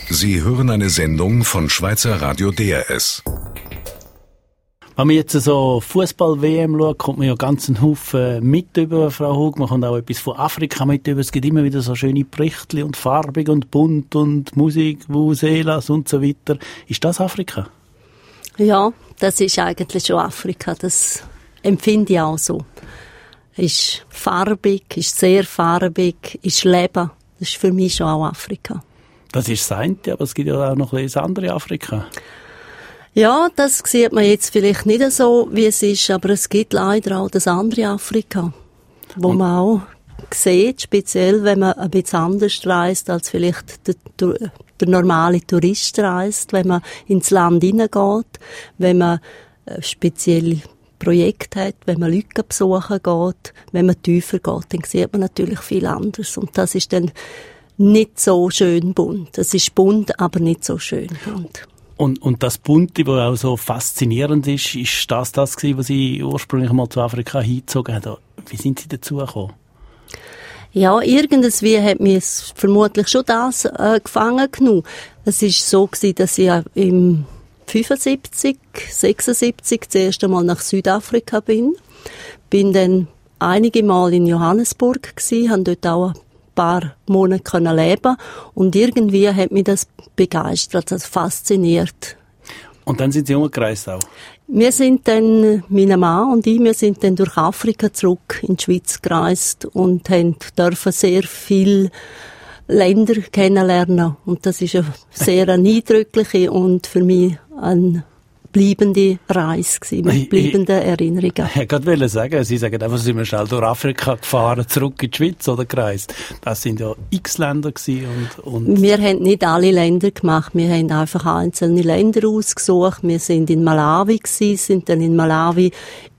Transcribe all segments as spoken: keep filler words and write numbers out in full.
Sie hören eine Sendung von Schweizer Radio D R S. Wenn man jetzt so Fußball-W M schaut, kommt man ja ganz einen Haufen mit über, Frau Hug. Man kommt auch etwas von Afrika mit über. Es gibt immer wieder so schöne Berichte und farbig und bunt und Musik, Vuvuzelas und so weiter. Ist das Afrika? Ja, das ist eigentlich schon Afrika. Das empfinde ich auch so. Ist farbig, ist sehr farbig, ist Leben. Das ist für mich schon auch Afrika. Das ist das eine, aber es gibt ja auch noch ein das andere Afrika. Ja, das sieht man jetzt vielleicht nicht so, wie es ist, aber es gibt leider auch das andere Afrika, wo Und? man auch sieht, speziell wenn man ein bisschen anders reist, als vielleicht der, der normale Tourist reist, wenn man ins Land hineingeht, wenn man spezielle Projekte hat, wenn man Leute besuchen geht, wenn man tiefer geht, dann sieht man natürlich viel anders. Und das ist dann nicht so schön bunt. Es ist bunt, aber nicht so schön bunt. Und, und das Bunte, was auch so faszinierend ist, ist das das gewesen, was Sie ursprünglich mal zu Afrika hingezogen haben? Wie sind Sie dazu gekommen? Ja, irgendwie hat mich vermutlich schon das äh, gefangen genommen. Es war so gewesen, dass ich im fünfundsiebzig, sechsundsiebzig das erste Mal nach Südafrika bin. Bin dann einige Mal in Johannesburg gewesen, habe dort auch ein paar Monate können leben und irgendwie hat mich das begeistert, also fasziniert. Und dann sind Sie umgereist auch? Wir sind dann, mein Mann und ich, wir sind dann durch Afrika zurück in die Schweiz gereist und haben dürfen sehr viele Länder kennenlernen. Und das ist eine sehr eindrückliche und für mich eine bleibende Reise gewesen, mit bleibenden Erinnerungen. Ich wollte sagen, Sie sagen einfach, Sie sind schnell durch Afrika gefahren, zurück in die Schweiz oder gereist. Das sind ja x Länder gewesen und, und wir haben nicht alle Länder gemacht, wir haben einfach einzelne Länder ausgesucht. Wir sind in Malawi gewesen, sind dann in Malawi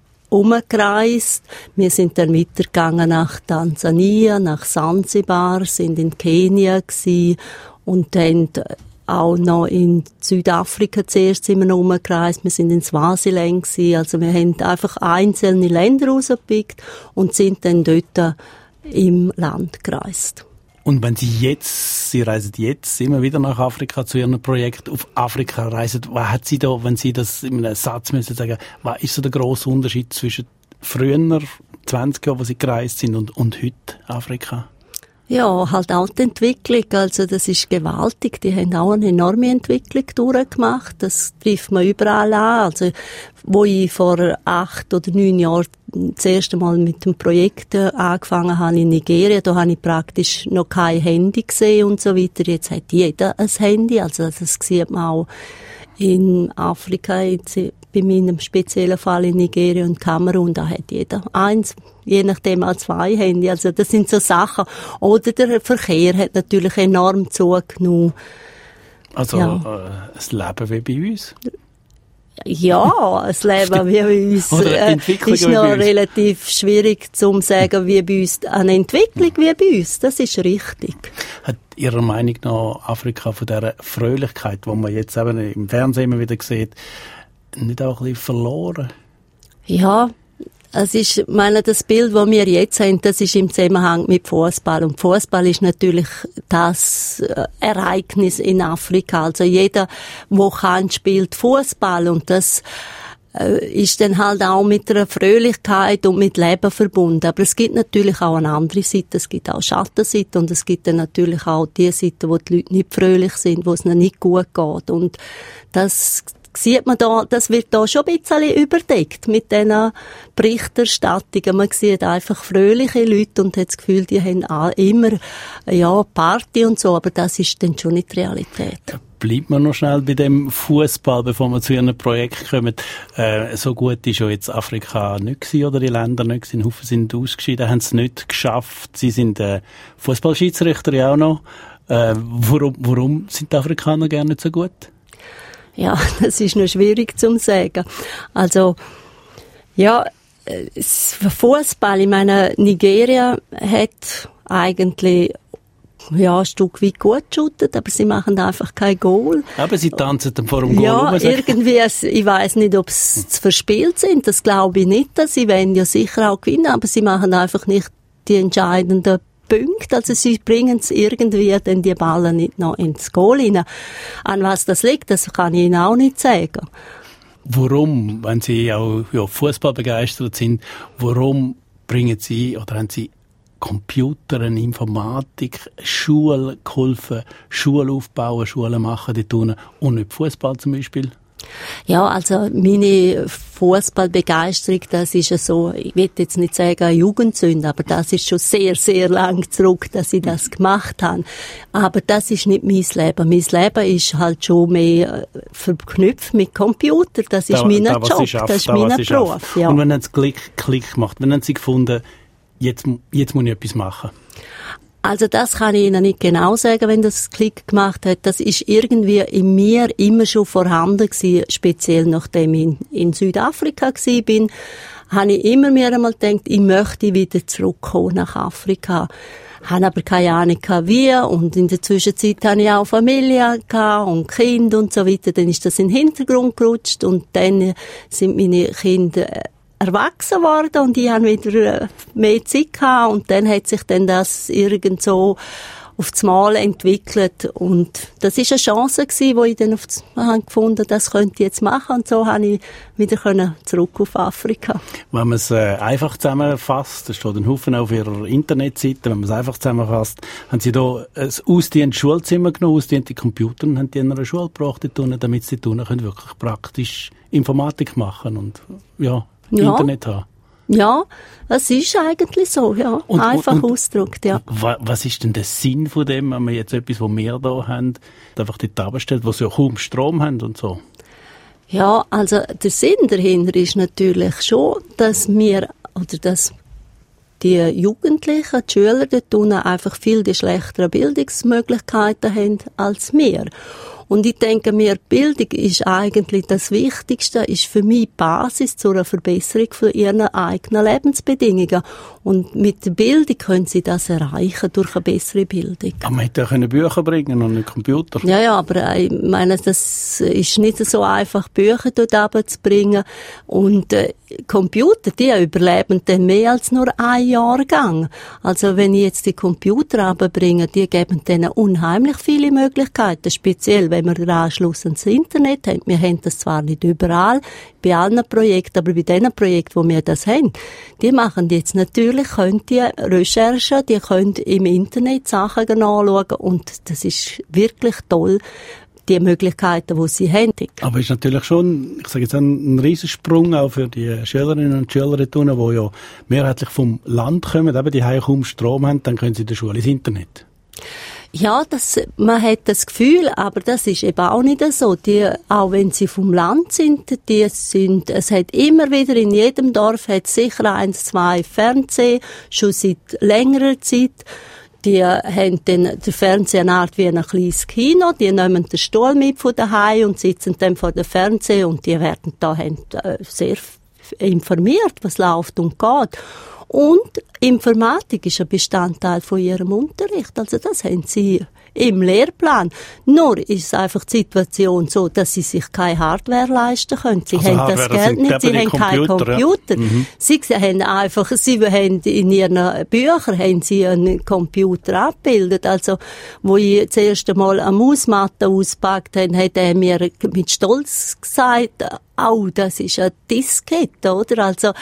umgereist. Wir sind dann weitergegangen nach Tansania, nach Sansibar, sind in Kenia gewesen und dann auch noch in Südafrika zuerst sind wir noch umgereist. Wir sind in Swasiland gewesen. Also wir haben einfach einzelne Länder rausgepickt und sind dann dort im Land gereist. Und wenn Sie jetzt, Sie reisen jetzt immer wieder nach Afrika zu Ihrem Projekt auf Afrika reisen, was hat Sie da, wenn Sie das in einem Satz müssen sagen, was ist so der grosse Unterschied zwischen früher, zwanzig Jahren, wo Sie gereist sind, und, und heute Afrika? Ja, halt auch die Entwicklung, also das ist gewaltig, die haben auch eine enorme Entwicklung durchgemacht, das trifft man überall an, also wo ich vor acht oder neun Jahren das erste Mal mit dem Projekt angefangen habe in Nigeria, da habe ich praktisch noch kein Handy gesehen und so weiter, jetzt hat jeder ein Handy, also das sieht man auch in Afrika, jetzt bei meinem speziellen Fall in Nigeria und Kamerun, da hat jeder eins, je nachdem auch zwei Handy. Also das sind so Sachen. Oder der Verkehr hat natürlich enorm zugenommen. Also ja. äh, ein Leben wie bei uns? Ja, ein Leben wie bei uns äh, ist noch relativ schwierig zu sagen, wie bei uns. Eine Entwicklung wie bei uns, das ist richtig. Hat Ihrer Meinung nach Afrika von dieser Fröhlichkeit, die man jetzt eben im Fernsehen immer wieder sieht, nicht auch ein bisschen verloren? Ja, es ist, ich meine, das Bild, das wir jetzt haben, das ist im Zusammenhang mit Fußball. Und Fußball ist natürlich das Ereignis in Afrika. Also jeder, der kann, spielt Fußball. Und das äh, ist dann halt auch mit einer Fröhlichkeit und mit Leben verbunden. Aber es gibt natürlich auch eine andere Seite. Es gibt auch Schattenseiten. Und es gibt dann natürlich auch die Seite, wo die Leute nicht fröhlich sind, wo es ihnen nicht gut geht. Und das sieht man da, das wird da schon ein bisschen überdeckt mit diesen Berichterstattungen. Man sieht einfach fröhliche Leute und hat das Gefühl, die haben auch immer, ja, Party und so, aber das ist dann schon nicht die Realität. Ja, bleibt man noch schnell bei dem Fußball, bevor wir zu Ihrem Projekt kommen. Äh, so gut ist ja jetzt Afrika nicht gewesen, oder die Länder nicht gewesen. Haufen sind ausgeschieden, haben es nicht geschafft. Sie sind äh, Fußballschiedsrichter ja auch noch. Äh, warum, warum sind die Afrikaner gerne nicht so gut? Ja, das ist noch schwierig zu sagen. Also, ja, Fußball, ich meine, Nigeria hat eigentlich, ja, ein Stück weit gut geshootet, aber sie machen einfach kein Goal. Aber sie tanzen dann vor dem Goal. Ja, irgendwie, ich weiss nicht, ob sie zu verspielt sind, das glaube ich nicht. Sie wollen ja sicher auch gewinnen, aber sie machen einfach nicht die entscheidenden Punkte. Also sie bringen es irgendwie dann die Ballen nicht noch ins Goal rein. An was das liegt, das kann ich Ihnen auch nicht sagen. Warum, wenn Sie auch ja, Fußball begeistert sind, warum bringen Sie oder haben Sie Computer, Informatik, Schule geholfen, Schule aufbauen, Schulen machen dort unten und nicht Fußball zum Beispiel? Ja, also meine Fußballbegeisterung, das ist ja so, ich will jetzt nicht sagen eine Jugendsünde, aber das ist schon sehr, sehr lang zurück, dass ich das gemacht habe. Aber das ist nicht mein Leben. Mein Leben ist halt schon mehr verknüpft mit Computer. Das ist da, mein da, Job, schafft, das ist da, mein Beruf. Ja. Und wenn es Klick, Klick macht, wenn haben Sie gefunden, jetzt, jetzt muss ich etwas machen? Also das kann ich Ihnen nicht genau sagen, wenn das Klick gemacht hat. Das ist irgendwie in mir immer schon vorhanden gewesen, speziell nachdem ich in, in Südafrika gewesen bin, habe ich immer mir einmal gedacht, ich möchte wieder zurückkommen nach Afrika. Habe aber keine Ahnung wie, und in der Zwischenzeit hatte ich auch Familie und Kinder und so weiter. Dann ist das in den Hintergrund gerutscht und dann sind meine Kinder erwachsen worden und ich habe wieder mehr Zeit gehabt und dann hat sich dann das irgend so auf das Mal entwickelt und das ist eine Chance gewesen, wo ich dann auf das Mal gefunden, das könnte ich jetzt machen und so habe ich wieder können zurück auf Afrika. Wenn man es äh, einfach zusammenfasst, da steht ein Haufen auf Ihrer Internetseite, wenn man es einfach zusammenfasst, haben Sie da ein ausgedehntes Schulzimmer genommen, ausgedehnte Computer und haben die in einer Schule gebracht, damit sie tun können, wirklich praktisch Informatik machen und ja, Ja. Internet haben. Ja, es ist eigentlich so, ja. Und, einfach und, und, ausgedrückt, ja. Was ist denn der Sinn von dem, wenn man jetzt etwas, was wir da haben, einfach dort abstellt, wo sie ja kaum Strom haben und so? Ja, also der Sinn dahinter ist natürlich schon, dass wir, oder dass die Jugendlichen, die Schüler dort unten einfach viel die schlechtere Bildungsmöglichkeiten haben als wir. Und ich denke mir, Bildung ist eigentlich das Wichtigste, ist für mich die Basis zu einer Verbesserung von ihren eigenen Lebensbedingungen. Und mit der Bildung können sie das erreichen, durch eine bessere Bildung. Aber man hätte ja Bücher bringen und einen Computer. Ja, ja, aber ich meine, das ist nicht so einfach, Bücher dort runterzubringen. Und äh, Computer, die überleben dann mehr als nur ein Jahrgang. Also wenn ich jetzt die Computer runterbringe, die geben denen unheimlich viele Möglichkeiten, speziell wenn wir den Anschluss ans Internet haben. Wir haben das zwar nicht überall, bei allen Projekten, aber bei den Projekten, wo wir das haben, die machen jetzt natürlich, können die Recherchen, die können im Internet Sachen anschauen und das ist wirklich toll, die Möglichkeiten, die sie haben. Aber es ist natürlich schon, ich sage jetzt, ein, ein Riesensprung auch für die Schülerinnen und Schüler dort unten, die ja mehrheitlich vom Land kommen, eben die kaum Strom haben, dann können sie in der Schule ins Internet. Ja, das, man hat das Gefühl, aber das ist eben auch nicht so. Die, auch wenn sie vom Land sind, die sind, es hat immer wieder in jedem Dorf hat sicher eins, zwei Fernsehen, schon seit längerer Zeit. Die haben dann den Fernseher eine Art wie ein kleines Kino, die nehmen den Stuhl mit von daheim und sitzen dann vor dem Fernseher und die werden da haben, äh, sehr informiert, was läuft und geht. Und Informatik ist ein Bestandteil von ihrem Unterricht. Also das haben sie im Lehrplan. Nur ist es einfach die Situation so, dass sie sich keine Hardware leisten können. Sie also haben Hardware, das Geld nicht, sie haben keinen Computer. Ja. Mhm. Sie haben einfach, sie haben in ihren Büchern haben sie einen Computer abgebildet. Also, wo ich das erste Mal eine Mausmatte auspackt habe, hat er mir mit Stolz gesagt, oh, das ist eine Diskette, oder? Also,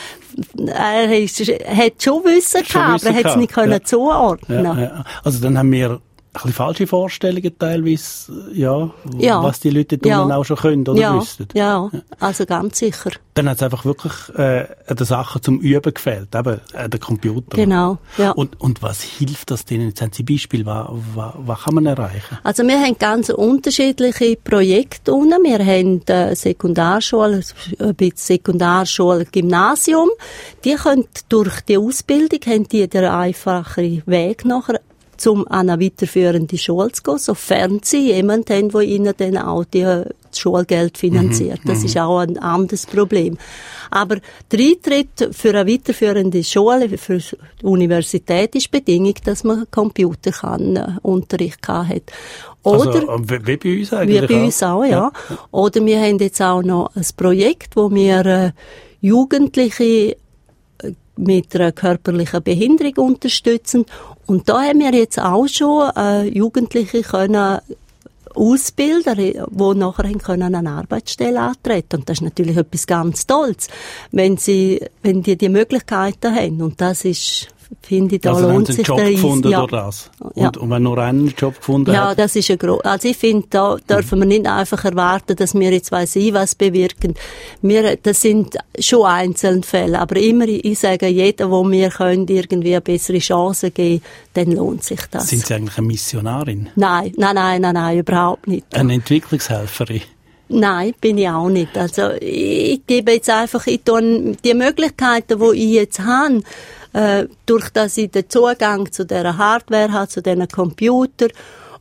er ist, hat schon Wissen schon gehabt, aber er hat es nicht können ja. zuordnen. Ja, ja. Also, dann haben wir ein bisschen falsche Vorstellungen teilweise, ja, ja. was die Leute da ja. auch schon können oder ja. wüssten. Ja, also ganz sicher. Dann hat es einfach wirklich äh, an den Sachen zum Üben gefehlt, eben an den Computer. Genau, ja. Und, und was hilft das denen? Jetzt haben Sie Beispiele, was, was, was kann man erreichen? Also wir haben ganz unterschiedliche Projekte unten. Wir haben eine Sekundarschule, ein bisschen Sekundarschule, Gymnasium. Die können durch die Ausbildung, haben die den einfacheren Weg nachher, um an eine weiterführende Schule zu gehen, sofern sie jemanden haben, der ihnen dann auch die, das Schulgeld finanziert. Das ist auch ein anderes Problem. Aber der Eintritt für eine weiterführende Schule, für die Universität, ist Bedingung, dass man Computer kann, äh, Unterricht hat. Oder, also, wie bei uns eigentlich wie bei uns auch, ja. ja. Oder wir haben jetzt auch noch ein Projekt, wo wir äh, Jugendliche mit einer körperlichen Behinderung unterstützen. Und da haben wir jetzt auch schon äh, Jugendliche können ausbilden, die nachher können an eine Arbeitsstelle antreten. Und das ist natürlich etwas ganz Tolles, wenn sie, wenn die die Möglichkeiten haben. Und das ist, finde ich, da also lohnt sich der Job gefunden ja. durch das. Und, ja. und wenn nur einen Job gefunden ja, hat? das ist ein gro- Also ich finde, da dürfen wir nicht einfach erwarten, dass wir jetzt weiss ich was bewirken. Wir, das sind schon einzelne Fälle. Aber immer, ich sage, jeder, wo wir können, irgendwie eine bessere Chance geben, dann lohnt sich das. Sind Sie eigentlich eine Missionarin? Nein, nein, nein, nein, nein, überhaupt nicht. Eine Entwicklungshelferin? Nein, bin ich auch nicht. Also ich gebe jetzt einfach, ich tue die Möglichkeiten, die ich jetzt habe, äh, durch dass ich den Zugang zu dieser Hardware habe, zu diesen Computern,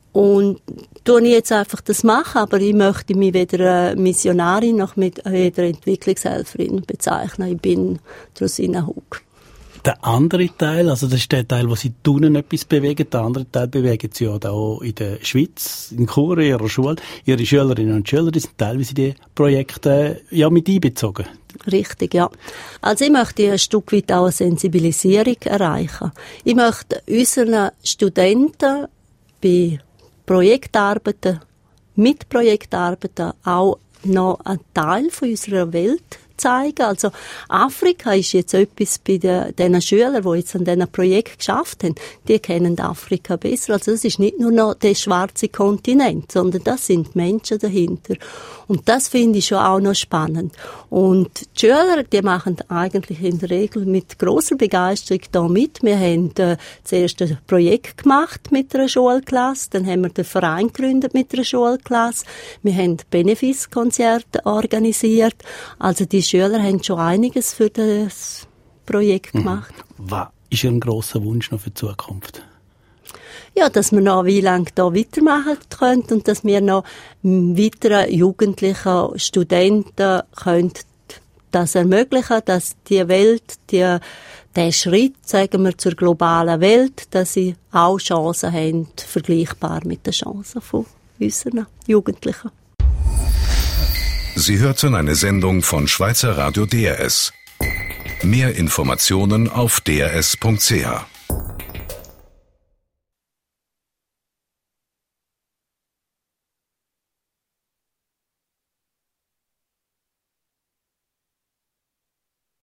und tue ich jetzt einfach das machen, aber ich möchte mich weder Missionarin noch mit weder Entwicklungshelferin bezeichnen. Ich bin Rosina Hug. Der andere Teil, also das ist der Teil, wo Sie tunen etwas bewegen, der andere Teil bewegen Sie ja auch in der Schweiz, in Chur, in Ihrer Schule. Ihre Schülerinnen und Schüler, die sind teilweise in die Projekte ja mit einbezogen. Richtig, ja. Also ich möchte ein Stück weit auch eine Sensibilisierung erreichen. Ich möchte unseren Studenten bei Projektarbeiten, mit Projektarbeiten auch noch einen Teil von unserer Welt zeigen. Also Afrika ist jetzt etwas bei den, den Schülern, die jetzt an diesem Projekt geschafft haben, die kennen Afrika besser. Also das ist nicht nur noch der schwarze Kontinent, sondern das sind Menschen dahinter. Und das finde ich schon auch noch spannend. Und die Schüler, die machen eigentlich in der Regel mit grosser Begeisterung da mit. Wir haben äh, zuerst ein Projekt gemacht mit einer Schulklasse, dann haben wir den Verein gegründet mit einer Schulklasse, wir haben Benefizkonzerte organisiert. Also die Schüler haben schon einiges für das Projekt gemacht. Mhm. Was ist Ihr grosser Wunsch noch für die Zukunft? Ja, dass wir noch wie lange da weitermachen können und dass wir noch weiteren Jugendlichen, Studenten können das ermöglichen, dass die Welt, die, der Schritt, sagen wir, zur globalen Welt, dass sie auch Chancen haben, vergleichbar mit den Chancen von unseren Jugendlichen. Sie hörten eine Sendung von Schweizer Radio D R S. Mehr Informationen auf d r s punkt c h.